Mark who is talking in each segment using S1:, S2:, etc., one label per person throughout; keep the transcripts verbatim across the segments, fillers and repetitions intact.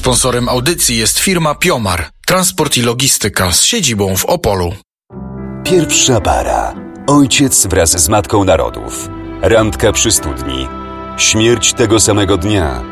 S1: Sponsorem audycji jest firma Piomar, transport i logistyka z siedzibą w Opolu.
S2: Pierwsza para. Ojciec wraz z Matką Narodów. Randka przy studni. Śmierć tego samego dnia.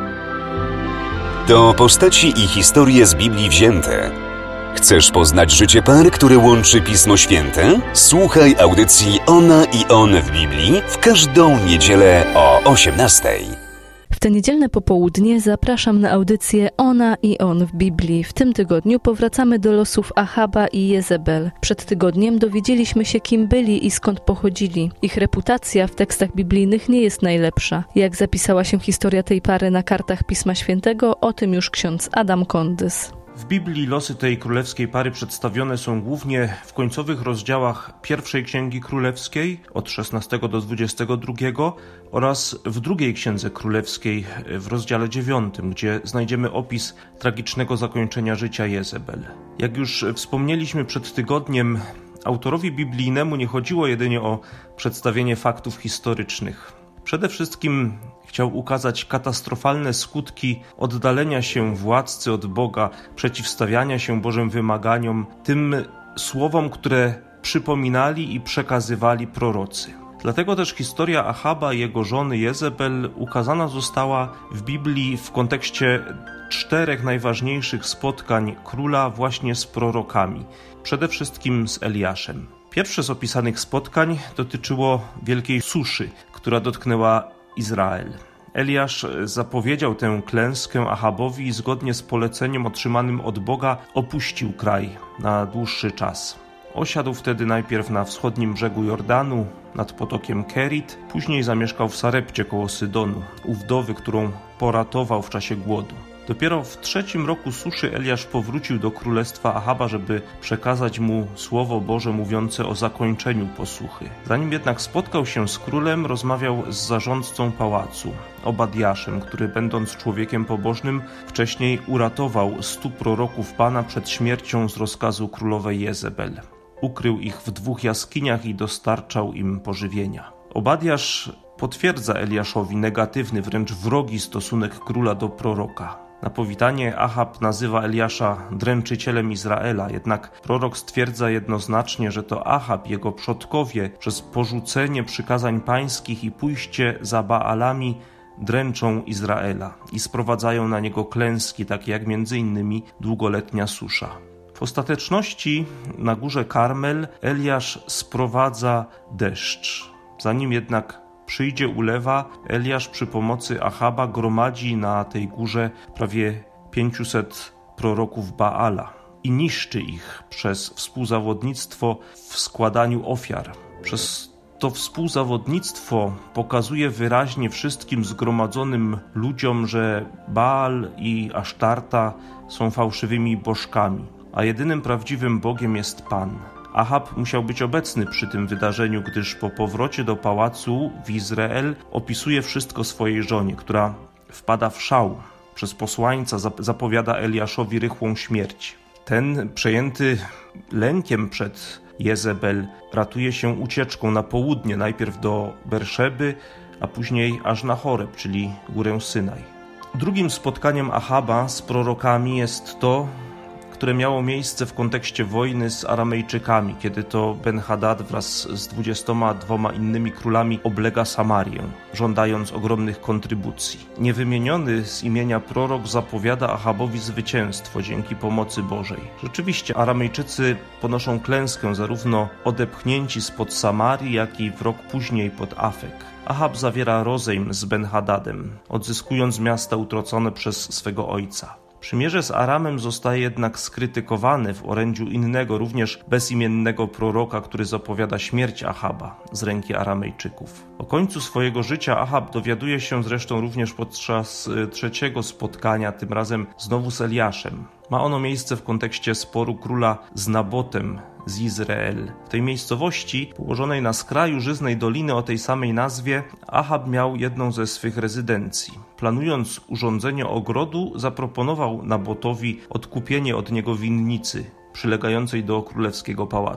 S2: To postaci i historie z Biblii wzięte. Chcesz poznać życie par, które łączy Pismo Święte? Słuchaj audycji Ona i On w Biblii w każdą niedzielę o osiemnastej.
S3: W te niedzielne popołudnie zapraszam na audycję Ona i On w Biblii. W tym tygodniu powracamy do losów Ahaba i Jezebel. Przed tygodniem dowiedzieliśmy się, kim byli i skąd pochodzili. Ich reputacja w tekstach biblijnych nie jest najlepsza. Jak zapisała się historia tej pary na kartach Pisma Świętego, o tym już ksiądz Adam Kondys.
S4: W Biblii losy tej królewskiej pary przedstawione są głównie w końcowych rozdziałach pierwszej Księgi Królewskiej od szesnastego do dwudziestego drugiego oraz w drugiej Księdze Królewskiej w rozdziale dziewiątym, gdzie znajdziemy opis tragicznego zakończenia życia Jezebel. Jak już wspomnieliśmy przed tygodniem, autorowi biblijnemu nie chodziło jedynie o przedstawienie faktów historycznych. Przede wszystkim chciał ukazać katastrofalne skutki oddalenia się władcy od Boga, przeciwstawiania się Bożym wymaganiom, tym słowom, które przypominali i przekazywali prorocy. Dlatego też historia Ahaba i jego żony Jezebel ukazana została w Biblii w kontekście czterech najważniejszych spotkań króla właśnie z prorokami, przede wszystkim z Eliaszem. Pierwsze z opisanych spotkań dotyczyło wielkiej suszy, która dotknęła Izrael. Eliasz zapowiedział tę klęskę Ahabowi i zgodnie z poleceniem otrzymanym od Boga opuścił kraj na dłuższy czas. Osiadł wtedy najpierw na wschodnim brzegu Jordanu, nad potokiem Kerit, później zamieszkał w Sarepcie koło Sydonu, u wdowy, którą poratował w czasie głodu. Dopiero w trzecim roku suszy Eliasz powrócił do królestwa Ahaba, żeby przekazać mu słowo Boże mówiące o zakończeniu posuchy. Zanim jednak spotkał się z królem, rozmawiał z zarządcą pałacu, Obadiaszem, który będąc człowiekiem pobożnym wcześniej uratował stu proroków Pana przed śmiercią z rozkazu królowej Jezebel. Ukrył ich w dwóch jaskiniach i dostarczał im pożywienia. Obadiasz potwierdza Eliaszowi negatywny, wręcz wrogi stosunek króla do proroka. Na powitanie Ahab nazywa Eliasza dręczycielem Izraela, jednak prorok stwierdza jednoznacznie, że to Ahab, jego przodkowie, przez porzucenie przykazań pańskich i pójście za Baalami dręczą Izraela i sprowadzają na niego klęski, takie jak między innymi długoletnia susza. W ostateczności na górze Karmel Eliasz sprowadza deszcz. Zanim jednak przyjdzie ulewa, Eliasz przy pomocy Ahaba gromadzi na tej górze prawie pięciuset proroków Baala i niszczy ich przez współzawodnictwo w składaniu ofiar. Przez to współzawodnictwo pokazuje wyraźnie wszystkim zgromadzonym ludziom, że Baal i Asztarta są fałszywymi bożkami, a jedynym prawdziwym Bogiem jest Pan. Ahab musiał być obecny przy tym wydarzeniu, gdyż po powrocie do pałacu w Izrael opisuje wszystko swojej żonie, która wpada w szał. Przez posłańca zapowiada Eliaszowi rychłą śmierć. Ten, przejęty lękiem przed Jezebel, ratuje się ucieczką na południe, najpierw do Berszeby, a później aż na Choreb, czyli górę Synaj. Drugim spotkaniem Ahaba z prorokami jest to, które miało miejsce w kontekście wojny z Aramejczykami, kiedy to Ben-Hadad wraz z dwudziestoma dwoma innymi królami oblega Samarię, żądając ogromnych kontrybucji. Niewymieniony z imienia prorok zapowiada Ahabowi zwycięstwo dzięki pomocy Bożej. Rzeczywiście Aramejczycy ponoszą klęskę, zarówno odepchnięci spod Samarii, jak i w rok później pod Afek. Ahab zawiera rozejm z Ben-Hadadem, odzyskując miasta utracone przez swego ojca. Przymierze z Aramem zostaje jednak skrytykowane w orędziu innego, również bezimiennego proroka, który zapowiada śmierć Ahaba z ręki Aramejczyków. O końcu swojego życia Ahab dowiaduje się zresztą również podczas trzeciego spotkania, tym razem znowu z Eliaszem. Ma ono miejsce w kontekście sporu króla z Nabotem z Izrael. W tej miejscowości, położonej na skraju żyznej doliny o tej samej nazwie, Ahab miał jedną ze swych rezydencji. Planując urządzenie ogrodu, zaproponował Nabotowi odkupienie od niego winnicy przylegającej do królewskiego pałacu.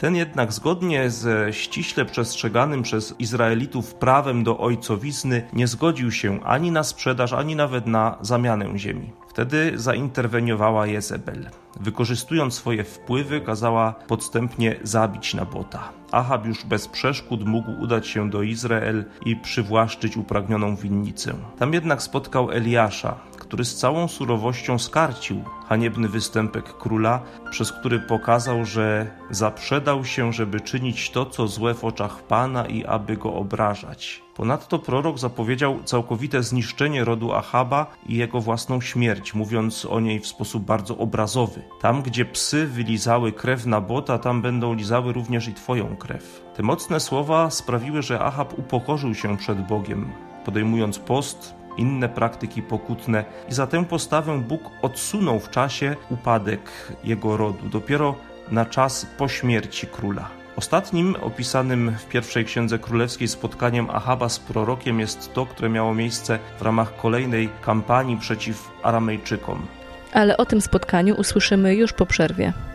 S4: Ten jednak zgodnie ze ściśle przestrzeganym przez Izraelitów prawem do ojcowizny nie zgodził się ani na sprzedaż, ani nawet na zamianę ziemi. Wtedy zainterweniowała Jezebel. Wykorzystując swoje wpływy, kazała podstępnie zabić Nabota. Achab już bez przeszkód mógł udać się do Izrael i przywłaszczyć upragnioną winnicę. Tam jednak spotkał Eliasza, który z całą surowością skarcił haniebny występek króla, przez który pokazał, że zaprzedał się, żeby czynić to, co złe w oczach Pana i aby go obrażać. Ponadto prorok zapowiedział całkowite zniszczenie rodu Achaba i jego własną śmierć, mówiąc o niej w sposób bardzo obrazowy. Tam, gdzie psy wylizały krew Nabota, tam będą lizały również i twoją krew. Te mocne słowa sprawiły, że Achab upokorzył się przed Bogiem, podejmując post, inne praktyki pokutne i za tę postawę Bóg odsunął w czasie upadek jego rodu, dopiero na czas po śmierci króla. Ostatnim opisanym w pierwszej księdze królewskiej spotkaniem Achaba z prorokiem jest to, które miało miejsce w ramach kolejnej kampanii przeciw Aramejczykom.
S3: Ale o tym spotkaniu usłyszymy już po przerwie.